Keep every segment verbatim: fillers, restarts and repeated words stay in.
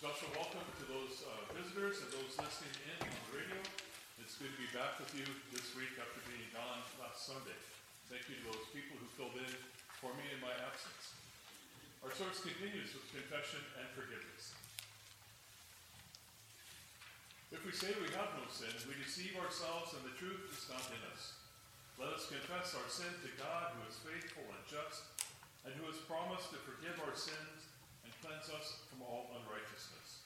special welcome to those uh, visitors and those listening in on the radio. It's good to be back with you this week after being gone last Sunday. Thank you to those people who filled in for me in my absence. Our service continues with confession and forgiveness. If we say we have no sin, we deceive ourselves and the truth is not in us. Let us confess our sin to God, who is faithful and just, and who has promised to forgive our sins and cleanse us from all unrighteousness.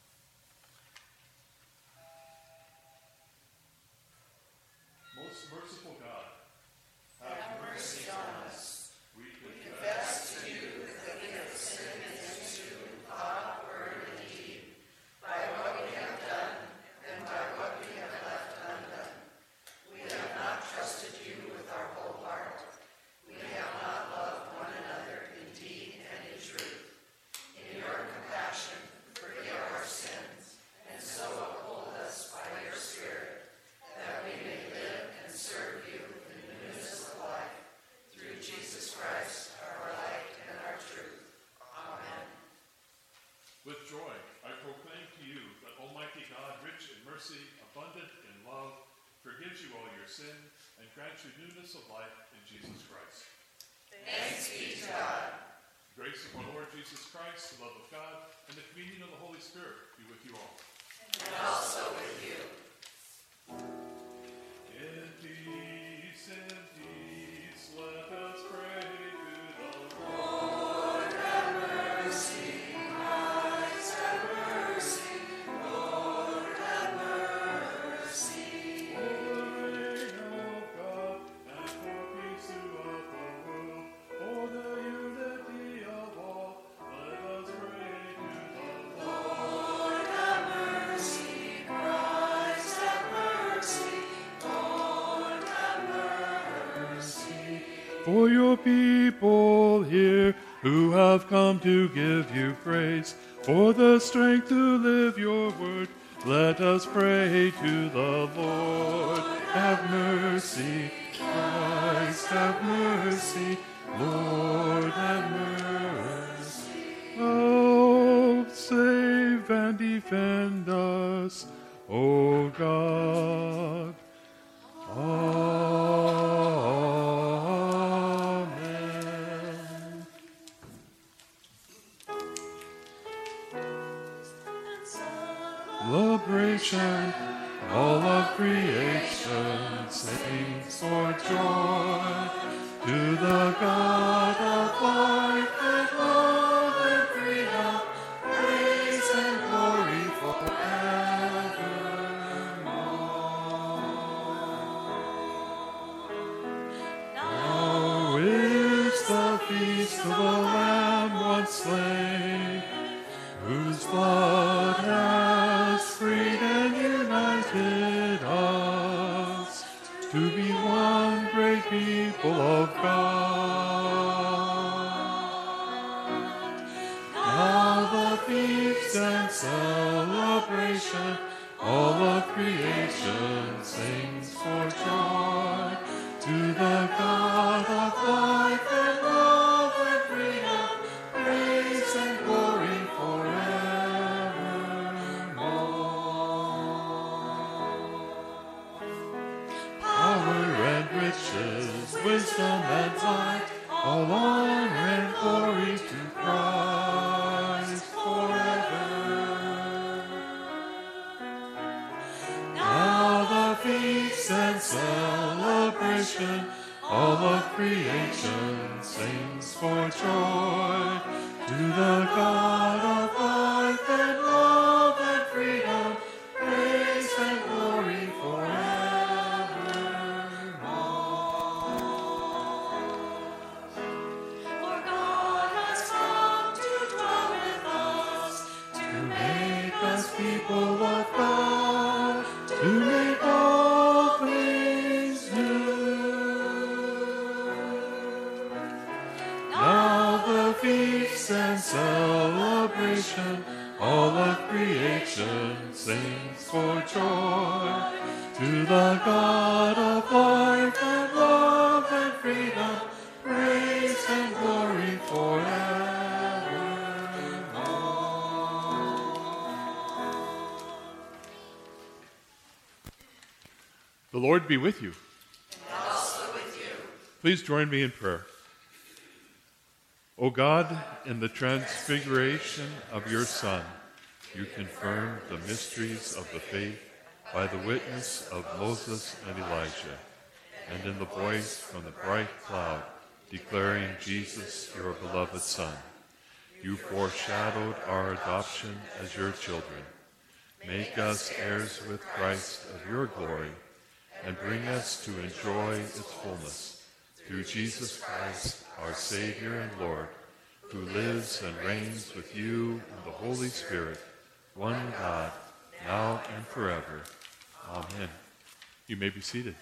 Most merciful God, have, have mercy on us. We confess to you that we have sinned against you in thought, word, and deed, by what we have done and by what we have left undone. We have not trusted you with our whole heart. We have not loved one another in deed and in truth. In your compassion, forgive our sins, and so uphold us by your Spirit, that we may live and serve you in newness of life, through Jesus Christ, our light and our truth. Amen. With joy, I proclaim to you that Almighty God, rich in mercy, abundant in love, forgives you all your sin, and grants you newness of life in Jesus Christ. Thanks be to God. The grace of our Lord Jesus Christ, the love of God, and the communion of the Holy Spirit be with you all. And also with you. In peace, in peace, let us pray to the Lord. Lord, have mercy. Christ, have mercy. Lord, have mercy. For the reign of God, and for peace throughout the world, for the unity of all, let us pray to the Lord. Lord, have mercy. Christ, have mercy. Lord, have mercy. For your people here who have come to give you praise, for the strength to live your word, let us pray to the Lord. Have mercy, Christ, have mercy, Lord, have mercy. Oh, save and defend us, O God. Amen. Celebration, all of creation sings for joy to the God of life and love and freedom, praise and glory forevermore. Now is the feast of the Lamb once slain, whose blood has freed and united us to be one great people of God. Now the feast and celebration, all of creation sings for joy to the God of life and love and freedom, praise and glory forevermore. Power and riches, wisdom and might, all honor and glory to Christ forever. Now the feast and celebration, all of creation sings for joy to the God of life and love and freedom, praise and glory forevermore. For God has come to dwell with us, To make us people of God, to make all things new. Now the feast and celebration, all of creation sings for joy to the God of life and love and freedom, praise and glory forevermore. The Lord be with you. And also with you. Please join me in prayer. O God, in the transfiguration of your Son, you confirmed the mysteries of the faith by the witness of Moses and Elijah, and in the voice from the bright cloud declaring Jesus, your beloved Son. You foreshadowed our adoption as your children. Make us heirs with Christ of your glory, and bring us to enjoy its fullness, through Jesus Christ, our Savior and Lord, who lives and reigns with you and the Holy Spirit, one God, now and forever. Amen. You may be seated.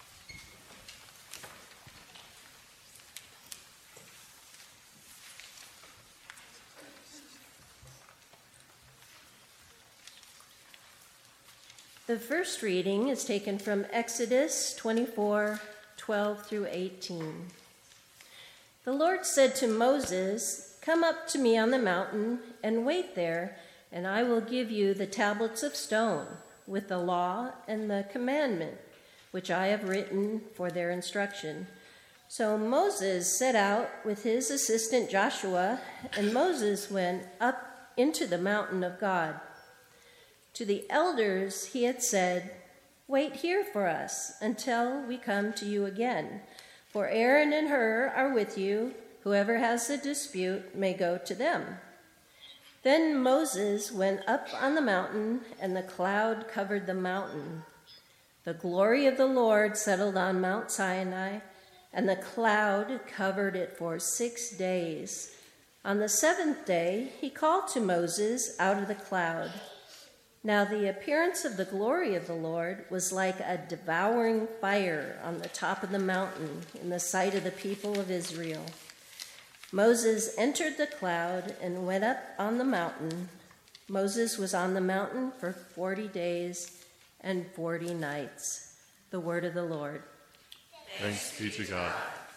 The first reading is taken from Exodus twenty-four, twelve through eighteen. The Lord said to Moses, "Come up to me on the mountain and wait there, and I will give you the tablets of stone with the law and the commandment, which I have written for their instruction." So Moses set out with his assistant Joshua, and Moses went up into the mountain of God. To the elders he had said, "Wait here for us until we come to you again, for Aaron and Hur are with you. Whoever has a dispute may go to them." Then Moses went up on the mountain, and the cloud covered the mountain. The glory of the Lord settled on Mount Sinai, and the cloud covered it for six days. On the seventh day he called to Moses out of the cloud. Now the appearance of the glory of the Lord was like a devouring fire on the top of the mountain in the sight of the people of Israel. Moses entered the cloud and went up on the mountain. Moses was on the mountain for forty days and forty nights. The word of the Lord. Thanks be to God.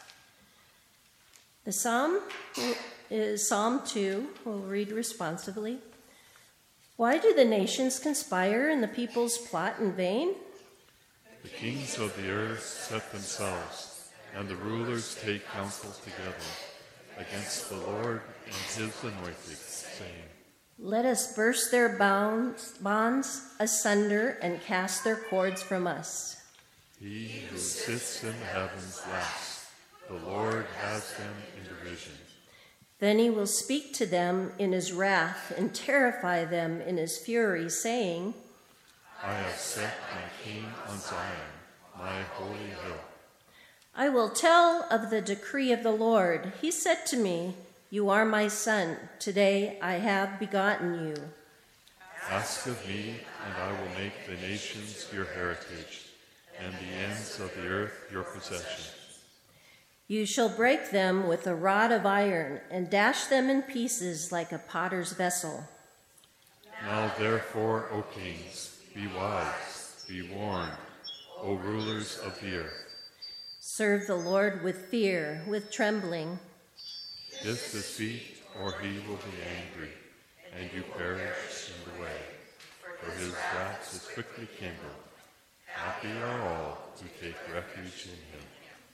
The psalm is Psalm two. We'll read responsively. Why do the nations conspire and the peoples plot in vain? The kings of the earth set themselves, and the rulers take counsel together against the Lord and his anointed, saying, "Let us burst their bonds, bonds asunder and cast their cords from us." He who sits in the heavens laughs. The Lord has them in derision. Then he will speak to them in his wrath and terrify them in his fury, saying, I have set my king on Zion, my holy hill. I will tell of the decree of the Lord. He said to me, "You are my son. Today I have begotten you." Ask of me, and I will make the nations your heritage, and the ends of the earth your possession. You shall break them with a rod of iron and dash them in pieces like a potter's vessel. Now therefore, O kings, be wise, be warned, O rulers of the earth. Serve the Lord with fear, with trembling. Kiss his feet, or he will be angry, and you perish in the way, for his wrath is quickly kindled. Happy are all who take refuge in him.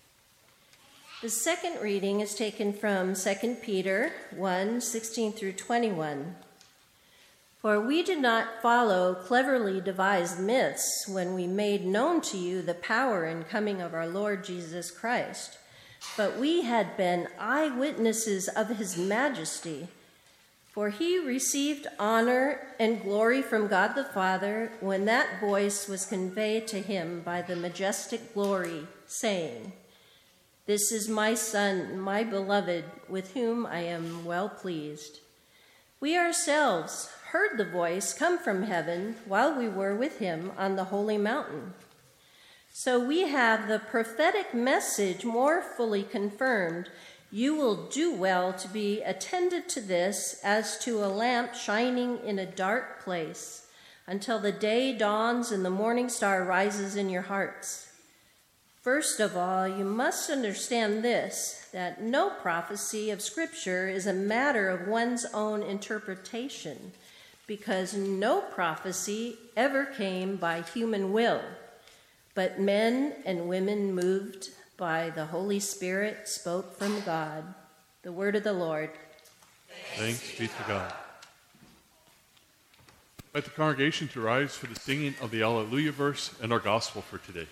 The second reading is taken from Second Peter one, sixteen through twenty-one. For we did not follow cleverly devised myths when we made known to you the power and coming of our Lord Jesus Christ, but we had been eyewitnesses of his majesty. For he received honor and glory from God the Father when that voice was conveyed to him by the majestic glory, saying, "This is my Son, my beloved, with whom I am well pleased." We ourselves heard the voice come from heaven while we were with him on the holy mountain. So we have the prophetic message more fully confirmed. You will do well to be attended to this as to a lamp shining in a dark place until the day dawns and the morning star rises in your hearts. First of all, you must understand this, that no prophecy of Scripture is a matter of one's own interpretation, because no prophecy ever came by human will. But men and women moved by the Holy Spirit spoke from God. The word of the Lord. Thanks be to God. Invite the congregation to rise for the singing of the Alleluia verse and our gospel for today.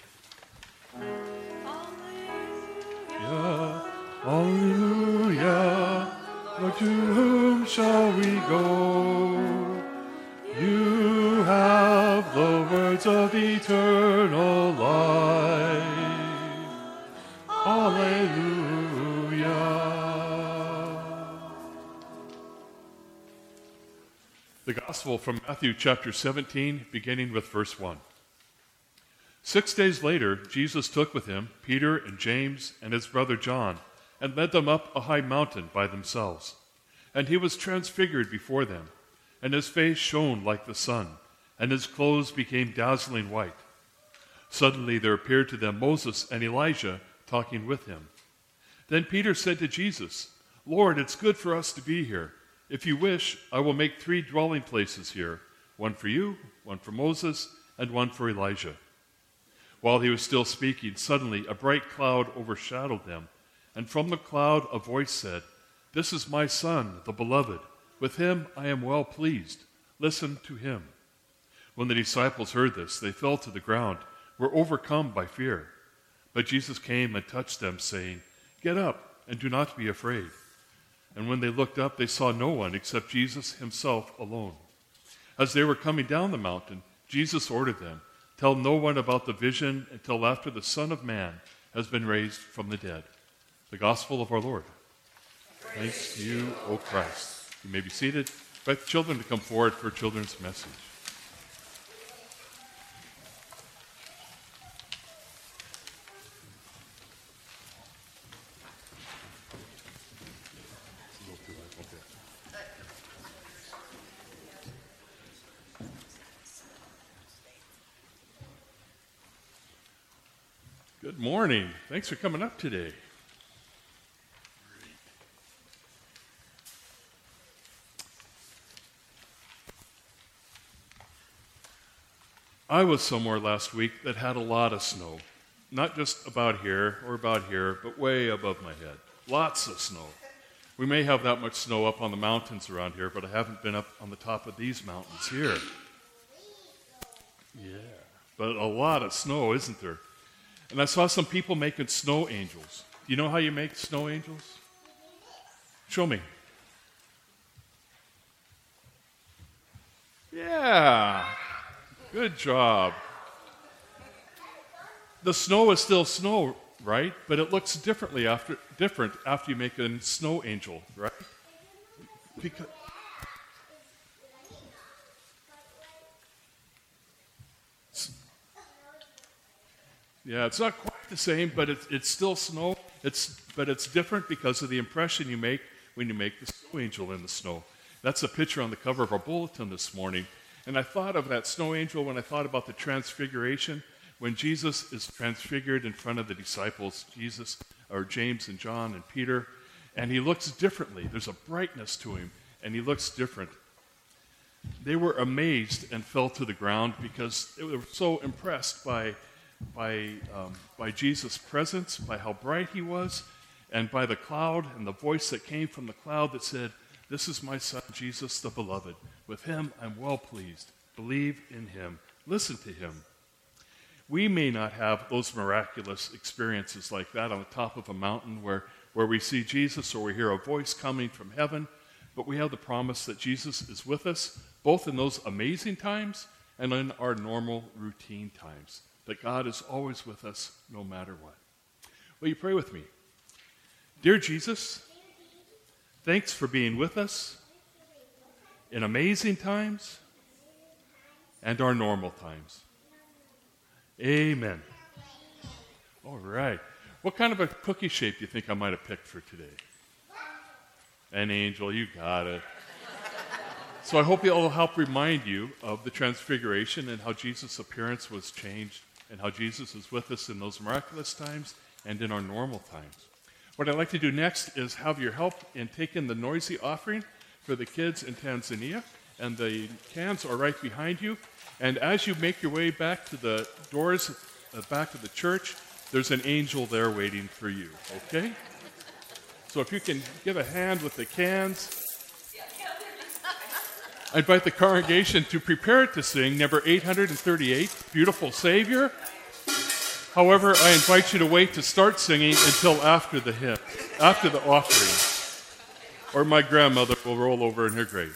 Alleluia, Alleluia, Lord, to whom shall we go? You have the words of eternal life. Alleluia. The Gospel from Matthew chapter seventeen, beginning with verse one. Six days later, Jesus took with him Peter and James and his brother John, and led them up a high mountain by themselves. And he was transfigured before them, and his face shone like the sun, and his clothes became dazzling white. Suddenly there appeared to them Moses and Elijah talking with him. Then Peter said to Jesus, "Lord, it's good for us to be here. If you wish, I will make three dwelling places here, one for you, one for Moses, and one for Elijah." While he was still speaking, suddenly a bright cloud overshadowed them, and from the cloud a voice said, "This is my Son, the Beloved. With him I am well pleased. Listen to him." When the disciples heard this, they fell to the ground, were overcome by fear. But Jesus came and touched them, saying, "Get up and do not be afraid." And when they looked up, they saw no one except Jesus himself alone. As they were coming down the mountain, Jesus ordered them, "Tell no one about the vision until after the Son of Man has been raised from the dead." The Gospel of our Lord. Praise Thanks to you, O Christ. You may be seated. Invite the children to come forward for children's message. Good morning. Thanks for coming up today. I was somewhere last week that had a lot of snow. Not just about here or about here, but way above my head. Lots of snow. We may have that much snow up on the mountains around here, but I haven't been up on the top of these mountains here. Yeah, but a lot of snow, isn't there? And I saw some people making snow angels. Do you know how you make snow angels? Show me. Yeah. Good job. The snow is still snow, right? But it looks differently after different after you make a snow angel, right? Because yeah, it's not quite the same, but it's it's still snow. It's but it's different because of the impression you make when you make the snow angel in the snow. That's a picture on the cover of our bulletin this morning. And I thought of that snow angel when I thought about the transfiguration, when Jesus is transfigured in front of the disciples, Jesus, or James and John and Peter, and he looks differently. There's a brightness to him, and he looks different. They were amazed and fell to the ground because they were so impressed by, by, um, by Jesus' presence, by how bright he was, and by the cloud and the voice that came from the cloud that said, "This is my Son, Jesus the Beloved. With him I'm well pleased. Believe in him. Listen to him." We may not have those miraculous experiences like that on the top of a mountain where, where we see Jesus or we hear a voice coming from heaven, but we have the promise that Jesus is with us, both in those amazing times and in our normal routine times, that God is always with us no matter what. Will you pray with me? Dear Jesus, thanks for being with us in amazing times and our normal times. Amen. All right. What kind of a cookie shape do you think I might have picked for today? An angel, you got it. So I hope it'll help remind you of the transfiguration and how Jesus' appearance was changed and how Jesus is with us in those miraculous times and in our normal times. What I'd like to do next is have your help in taking the noisy offering for the kids in Tanzania, and the cans are right behind you. And as you make your way back to the doors the back of the church. There's an angel there waiting for you, okay? So if you can give a hand with the cans. I invite the congregation to prepare to sing number eight hundred thirty-eight, Beautiful Savior. However, I invite you to wait to start singing until after the hymn, after the offering, or my grandmother will roll over in her grave.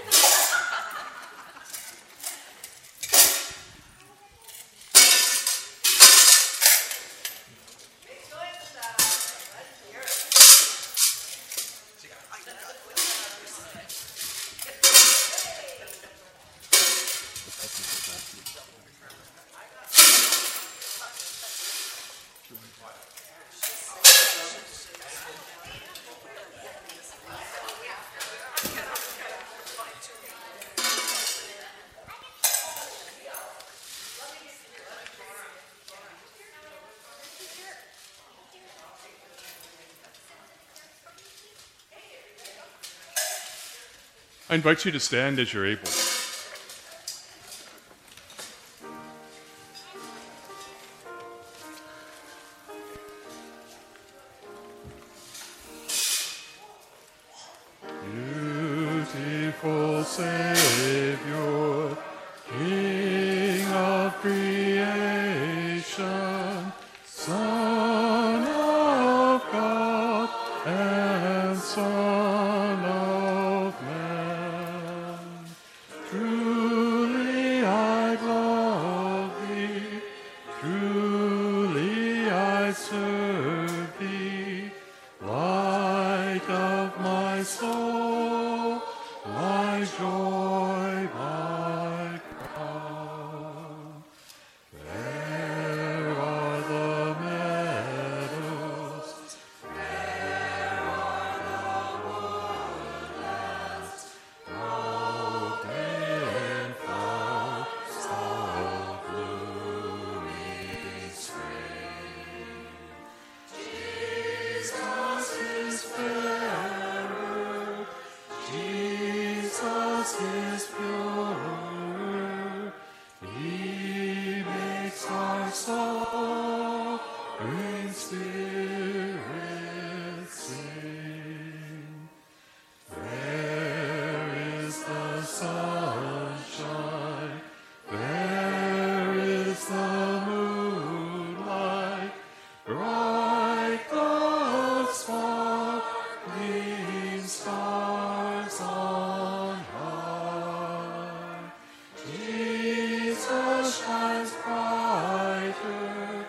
I invite you to stand as you're able. Beautiful Savior, King of creation, Son of God and Son of man, truly I love thee, truly I serve thee, light of my soul, my joy, my crown. There are the meadows, there are the woodlands, robed in flowers of blooming spring. Jesus is fairer, Jesus is purer, He makes our soaring spirit sing. There is the sunshine, there is the moonlight, bright the sparkling stars on high. Jesus shines brighter,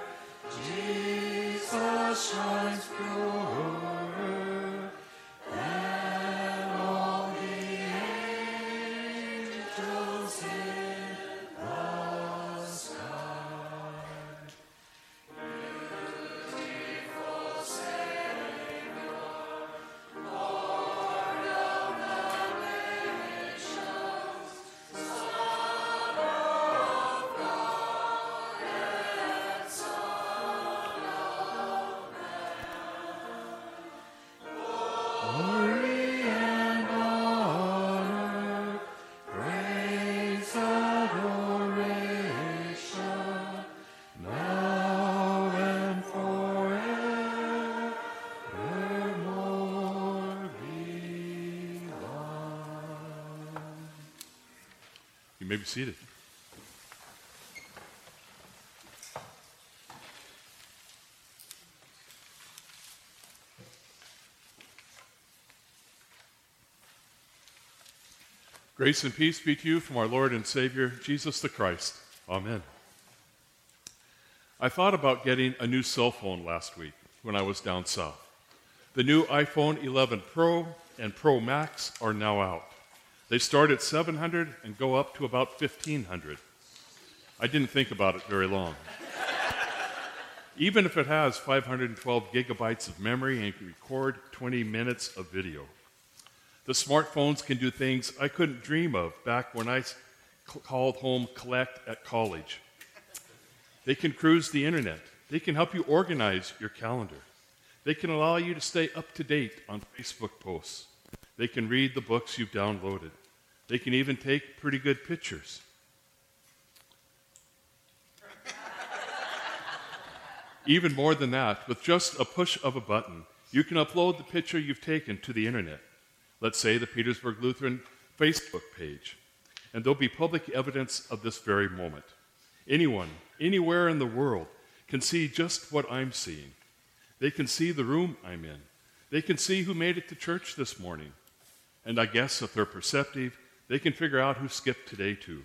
Jesus shines purer than all the angels in the sky. Beautiful Savior, Lord of the nations, Son of God and Son of man. Glory and honor, praise, adoration, now and forevermore belong. You may be seated. Grace and peace be to you from our Lord and Savior, Jesus the Christ. Amen. I thought about getting a new cell phone last week when I was down south. The new iPhone eleven Pro and Pro Max are now out. They start at seven hundred dollars and go up to about fifteen hundred dollars. I didn't think about it very long. Even if it has five hundred twelve gigabytes of memory and can record twenty minutes of video. The smartphones can do things I couldn't dream of back when I c- called home collect at college. They can cruise the internet. They can help you organize your calendar. They can allow you to stay up to date on Facebook posts. They can read the books you've downloaded. They can even take pretty good pictures. Even more than that, with just a push of a button, you can upload the picture you've taken to the internet. Let's say the Petersburg Lutheran Facebook page. And there'll be public evidence of this very moment. Anyone, anywhere in the world, can see just what I'm seeing. They can see the room I'm in. They can see who made it to church this morning. And I guess if they're perceptive, they can figure out who skipped today too.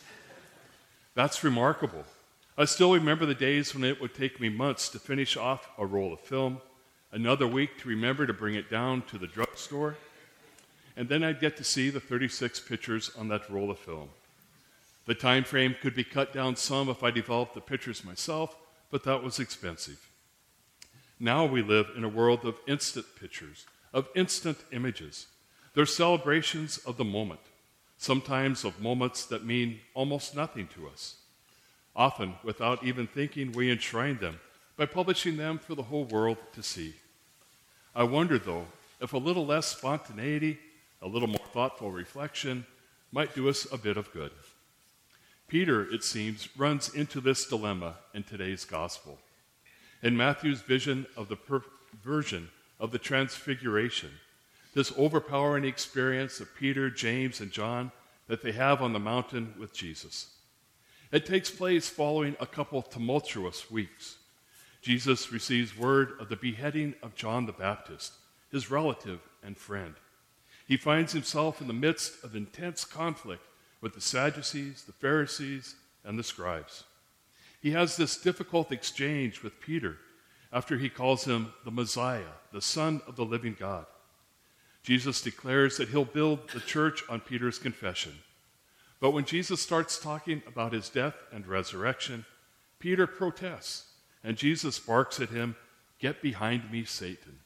That's remarkable. I still remember the days when it would take me months to finish off a roll of film, another week to remember to bring it down to the drugstore, and then I'd get to see the thirty-six pictures on that roll of film. The time frame could be cut down some if I developed the pictures myself, but that was expensive. Now we live in a world of instant pictures, of instant images. They're celebrations of the moment, sometimes of moments that mean almost nothing to us. Often, without even thinking, we enshrine them by publishing them for the whole world to see. I wonder, though, if a little less spontaneity, a little more thoughtful reflection might do us a bit of good. Peter, it seems, runs into this dilemma in today's gospel. In Matthew's vision of the perversion of the transfiguration, this overpowering experience of Peter, James, and John that they have on the mountain with Jesus. It takes place following a couple tumultuous weeks. Jesus receives word of the beheading of John the Baptist, his relative and friend. He finds himself in the midst of intense conflict with the Sadducees, the Pharisees, and the scribes. He has this difficult exchange with Peter after he calls him the Messiah, the Son of the living God. Jesus declares that he'll build the church on Peter's confession. But when Jesus starts talking about his death and resurrection, Peter protests, and Jesus barks at him, "Get behind me, Satan."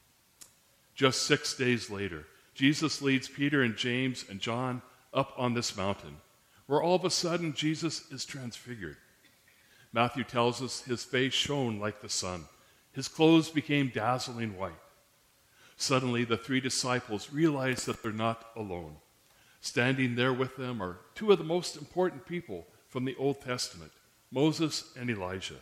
Just six days later, Jesus leads Peter and James and John up on this mountain, where all of a sudden Jesus is transfigured. Matthew tells us his face shone like the sun. His clothes became dazzling white. Suddenly, the three disciples realize that they're not alone. Standing there with them are two of the most important people from the Old Testament, Moses and Elijah.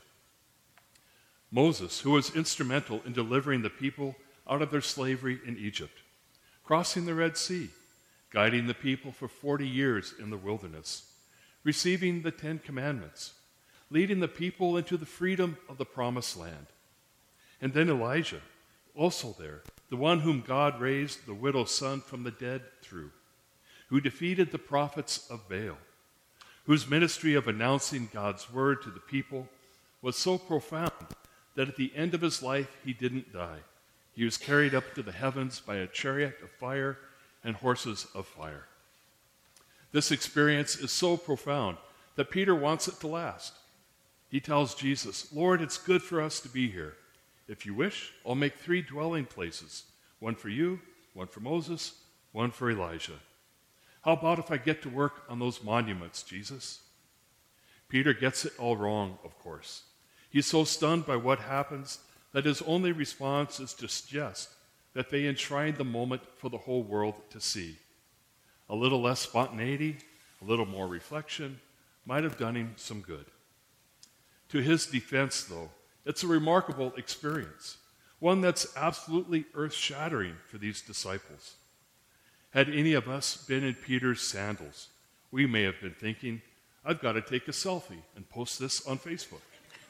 Moses, who was instrumental in delivering the people out of their slavery in Egypt, crossing the Red Sea, guiding the people for forty years in the wilderness, receiving the Ten Commandments, leading the people into the freedom of the Promised Land. And then Elijah, also there, the one whom God raised the widow's son from the dead through, who defeated the prophets of Baal, whose ministry of announcing God's word to the people was so profound that at the end of his life he didn't die. He was carried up to the heavens by a chariot of fire and horses of fire. This experience is so profound that Peter wants it to last. He tells Jesus, "Lord, it's good for us to be here. If you wish, I'll make three dwelling places, one for you, one for Moses, one for Elijah. How about if I get to work on those monuments, Jesus?" Peter gets it all wrong, of course. He's so stunned by what happens that his only response is to suggest that they enshrine the moment for the whole world to see. A little less spontaneity, a little more reflection might have done him some good. To his defense, though, it's a remarkable experience, one that's absolutely earth-shattering for these disciples. Had any of us been in Peter's sandals, we may have been thinking, "I've got to take a selfie and post this on Facebook."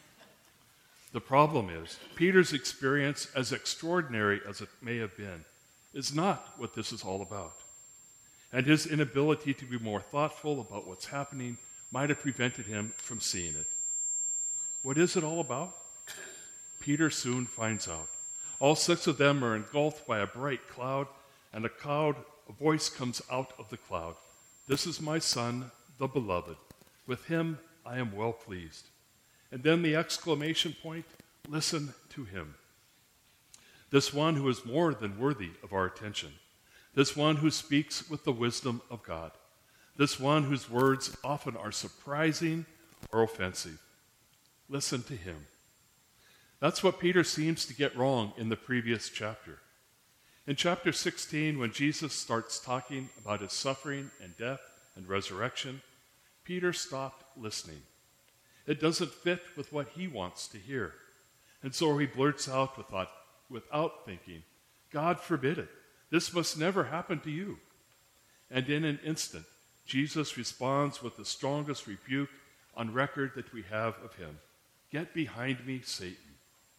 The problem is, Peter's experience, as extraordinary as it may have been, is not what this is all about. And his inability to be more thoughtful about what's happening might have prevented him from seeing it. What is it all about? Peter soon finds out. All six of them are engulfed by a bright cloud, and a cloud, a voice comes out of the cloud. "This is my son, the beloved. With him I am well pleased." And then the exclamation point, "Listen to him." This one who is more than worthy of our attention. This one who speaks with the wisdom of God. This one whose words often are surprising or offensive. Listen to him. That's what Peter seems to get wrong in the previous chapter. In chapter sixteen, when Jesus starts talking about his suffering and death and resurrection, Peter stopped listening. It doesn't fit with what he wants to hear. And so he blurts out without, without thinking, "God forbid it. This must never happen to you." And in an instant, Jesus responds with the strongest rebuke on record that we have of him. "Get behind me, Satan."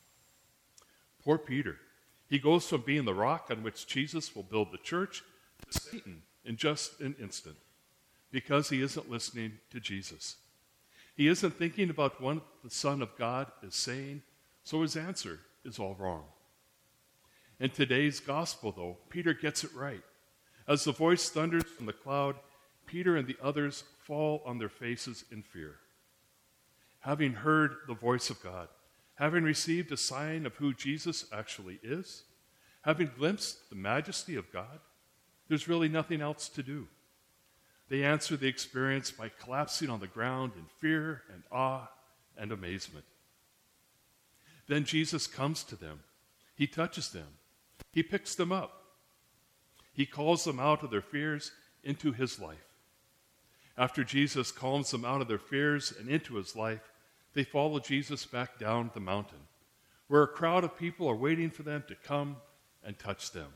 Poor Peter. He goes from being the rock on which Jesus will build the church to Satan in just an instant, because he isn't listening to Jesus. He isn't thinking about what the Son of God is saying, so his answer is all wrong. In today's gospel, though, Peter gets it right. As the voice thunders from the cloud, Peter and the others fall on their faces in fear. Having heard the voice of God, having received a sign of who Jesus actually is, having glimpsed the majesty of God, there's really nothing else to do. They answer the experience by collapsing on the ground in fear and awe and amazement. Then Jesus comes to them. He touches them. He picks them up. He calls them out of their fears into his life. After Jesus calms them out of their fears and into his life, they follow Jesus back down the mountain, where a crowd of people are waiting for them to come and touch them.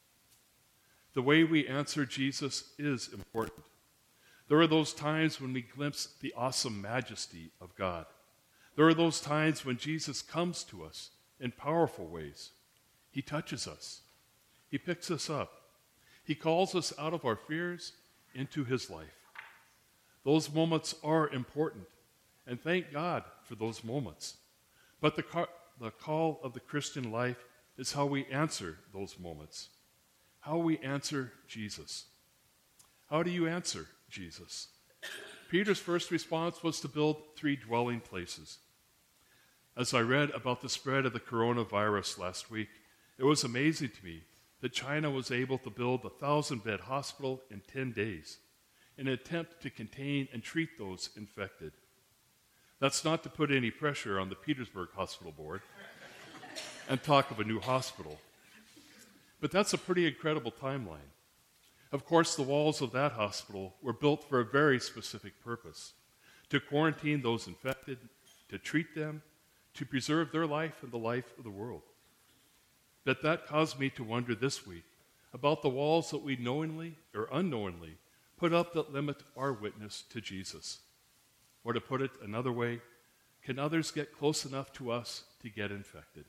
The way we answer Jesus is important. There are those times when we glimpse the awesome majesty of God. There are those times when Jesus comes to us in powerful ways. He touches us. He picks us up. He calls us out of our fears into his life. Those moments are important, and thank God for those moments. But the, ca- the call of the Christian life is how we answer those moments, how we answer Jesus. How do you answer Jesus? Peter's first response was to build three dwelling places. As I read about the spread of the coronavirus last week, it was amazing to me that China was able to build a thousand-bed hospital in ten days in an attempt to contain and treat those infected. That's not to put any pressure on the Petersburg Hospital Board and talk of a new hospital. But that's a pretty incredible timeline. Of course, the walls of that hospital were built for a very specific purpose: to quarantine those infected, to treat them, to preserve their life and the life of the world. But that caused me to wonder this week about the walls that we knowingly or unknowingly put up that limit our witness to Jesus. Or to put it another way, can others get close enough to us to get infected?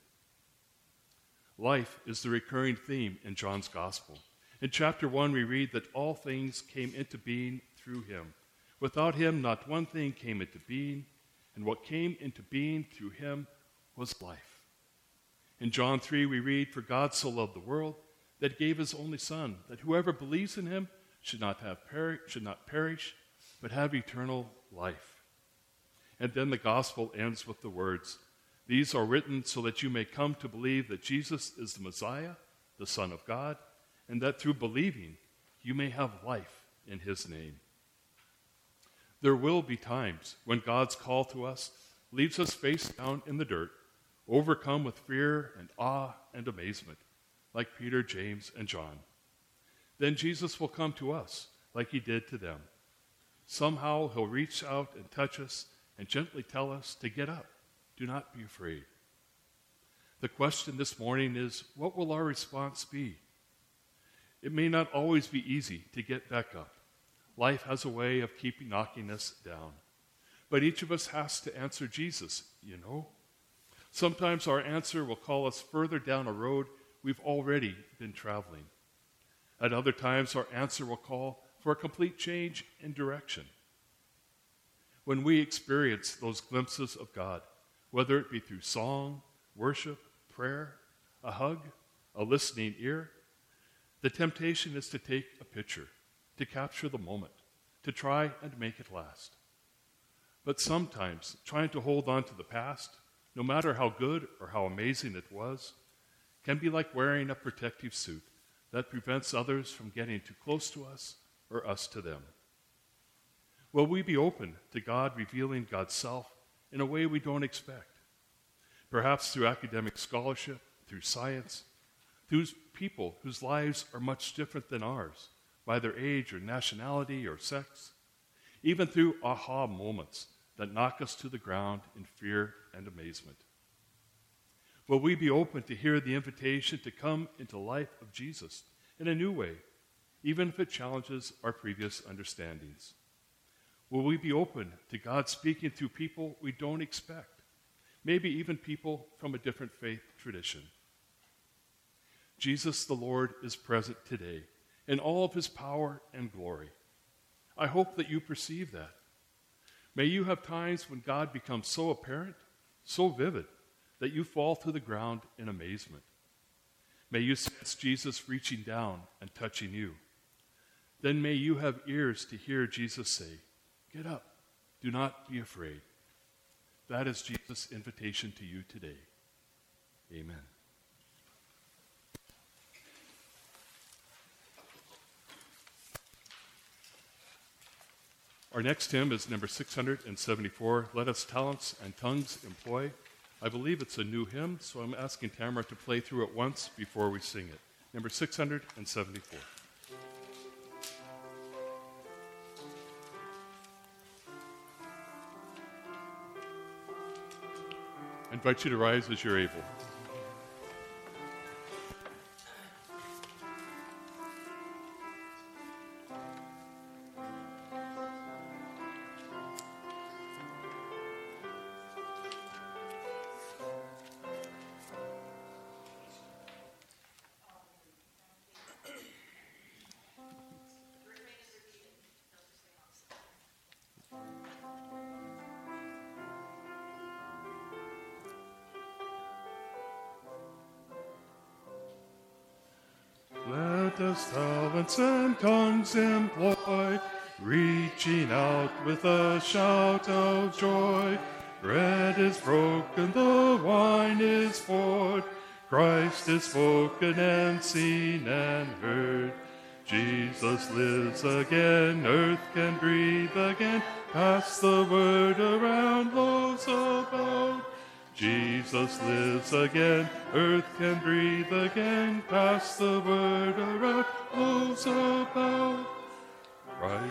Life is the recurring theme in John's Gospel. In chapter one, we read that all things came into being through him. Without him, not one thing came into being, and what came into being through him was life. In John three, we read, "For God so loved the world that he gave his only Son, that whoever believes in him should not have peri- should not perish, but have eternal life." And then the gospel ends with the words, "These are written so that you may come to believe that Jesus is the Messiah, the Son of God, and that through believing you may have life in his name." There will be times when God's call to us leaves us face down in the dirt, overcome with fear and awe and amazement, like Peter, James, and John. Then Jesus will come to us like he did to them. Somehow he'll reach out and touch us and gently tell us to get up. Do not be afraid. The question this morning is, what will our response be? It may not always be easy to get back up. Life has a way of keeping knocking us down. But each of us has to answer Jesus, you know. Sometimes our answer will call us further down a road we've already been traveling. At other times, our answer will call for a complete change in direction. When we experience those glimpses of God, whether it be through song, worship, prayer, a hug, a listening ear, the temptation is to take a picture, to capture the moment, to try and make it last. But sometimes trying to hold on to the past, no matter how good or how amazing it was, can be like wearing a protective suit that prevents others from getting too close to us or us to them. Will we be open to God revealing God's self in a way we don't expect? Perhaps through academic scholarship, through science, through people whose lives are much different than ours, by their age or nationality or sex, even through aha moments that knock us to the ground in fear and amazement. Will we be open to hear the invitation to come into the life of Jesus in a new way, even if it challenges our previous understandings? Will we be open to God speaking through people we don't expect, maybe even people from a different faith tradition? Jesus the Lord is present today in all of his power and glory. I hope that you perceive that. May you have times when God becomes so apparent, so vivid, that you fall to the ground in amazement. May you sense Jesus reaching down and touching you. Then may you have ears to hear Jesus say, "Get up, do not be afraid." That is Jesus' invitation to you today. Amen. Our next hymn is number six hundred seventy-four, Let Us Talents and Tongues Employ. I believe it's a new hymn, so I'm asking Tamara to play through it once before we sing it. Number six hundred seventy-four. I invite you to rise as you're able. Let us talents and tongues employ, reaching out with a shout of joy. Bread is broken, the wine is poured, Christ is spoken and seen and heard. Jesus lives again, earth can breathe again, pass the word around those about. Jesus lives again, earth can breathe again, pass the word around those about. Christ